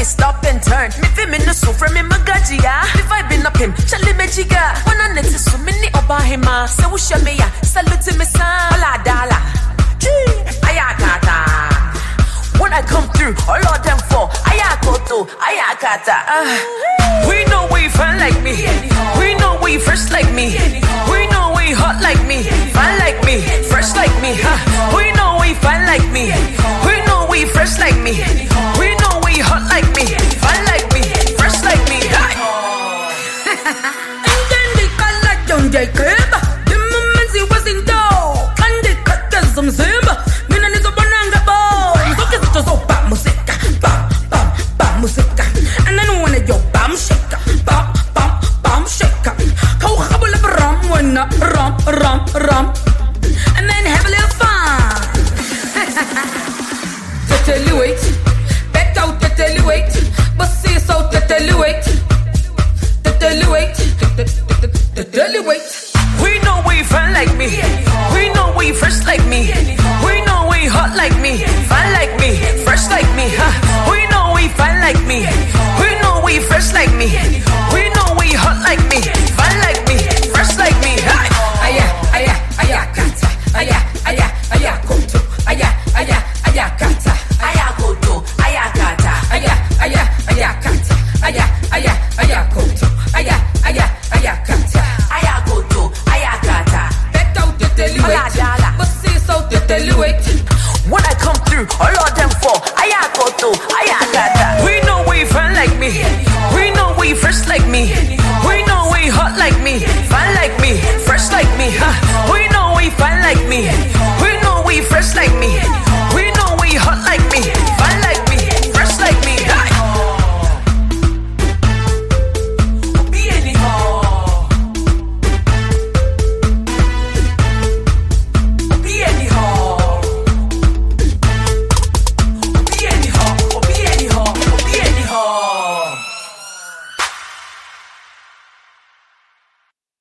me stop and turn. Me fi me no so from me magajia. If I been up him, chali mejiga. When I net so many obahima. Se wusha me ya, salute me san. Ola dala, ayakata. When I come through, all of them fall. Ayakoto, ayakata. We know we fun like me. We know we fresh like me. We know we hot like me. Fun like me, fresh like me. We know we fun like me. We know we fresh like me. We know we hot like me. Fun like me, fresh like me. And then they call like John Jacob. The moment he was in door, and they cut some zimba. Mina nizo bananga bo. So kiss it so bam musica, bam bam bam musica. And then when it yo bam shaker, bam bam bam shaker. How habula ram when ram ram ram.